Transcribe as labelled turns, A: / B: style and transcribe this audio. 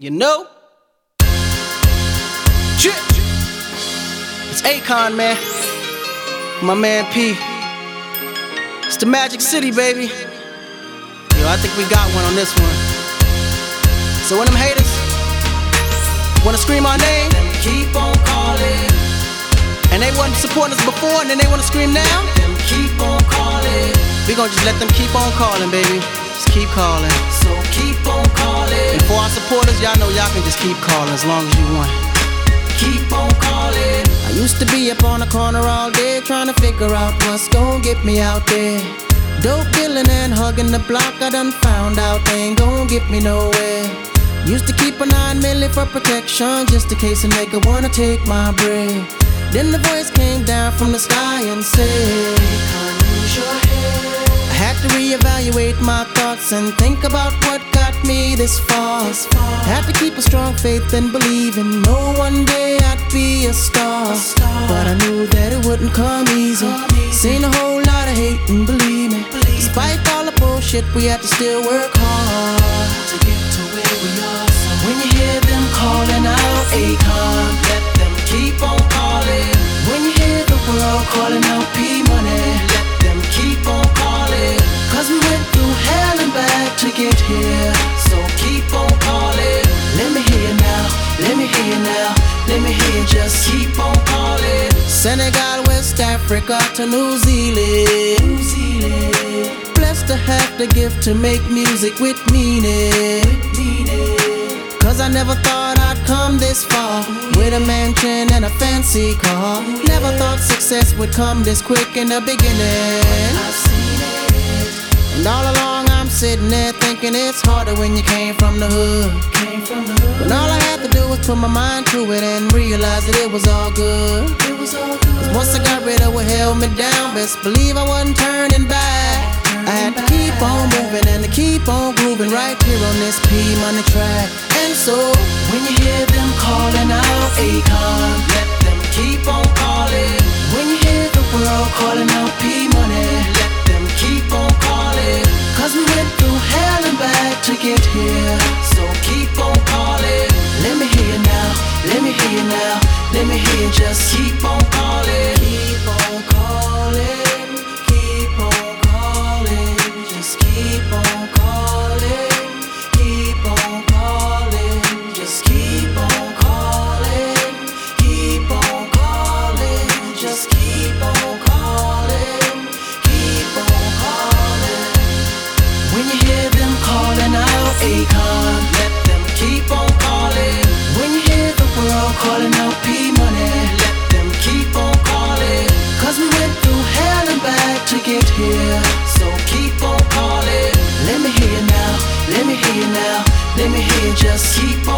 A: You know? It's Akon, man. My man P. It's the Magic City, baby. Yo, I think we got one on this one. So when them haters wanna scream our name,
B: them keep on calling.
A: And they wasn't supporting us before, and then they wanna scream now,
B: Them keep on calling.
A: we gon' just let them keep on calling, baby. Just keep calling.
B: So keep on calling.
A: And for our supporters, y'all know y'all can just keep calling as long as you want.
B: Keep on calling.
A: I used to be up on the corner all day trying to figure out what's gon' get me out there. Dope dealing and hugging the block, I done found out they ain't gon' get me nowhere. Used to keep a 9 milli for protection just in case a nigga wanna take my bread. Then the voice came down from the sky and said,
B: Can't use your head.
A: I had to reevaluate my thoughts and think about what got me this far. Had to keep a strong faith and believe in know one day I'd be a star. But I knew that it wouldn't come easy. Seen a whole lot of hate and believe me, despite all the bullshit we had to still work hard
B: to get to where we are. So when you hear them calling out Akon, let them keep on calling. When you hear the world calling out P-Money, let them keep on calling. Cause we went through hell and back to get here. So keep on calling. Let me hear you now, let me hear you now, let me hear you just keep on calling.
A: Senegal, West Africa to New Zealand.
B: New Zealand.
A: Blessed to have the gift to make music with meaning. Cause I never thought I'd come this far with a mansion and a fancy car. Never thought success would come this quick in the beginning.
B: I've seen it.
A: And all along I'm sitting there thinking it's harder when you came from the hood.
B: Came from the hood.
A: When all I had to do was put my mind to it and realize that it was all good.
B: It was all good.
A: Once I got rid of what held me down, best believe I wasn't turning back. I had to keep on moving and to keep on grooving right here on this P-Money track. And so,
B: when you hear them calling out Akon, let them keep on calling. When you hear the world calling out P-Money, let them keep on calling. Cause we went through hell and back to get here. So keep on calling. Let me hear you now, let me hear you now, let me hear you just keep on calling. Keep on calling, keep on calling, just keep on calling, keep on calling, just keep on calling, keep on calling, just keep on calling, keep on calling. When you hear them calling out Akon, let them keep on calling. When you hear the world calling out P-Money, let them keep on calling. Cause we went through hell and back to get here. So keep on calling. Let me hear you now, let me hear you now, let me hear you just keep on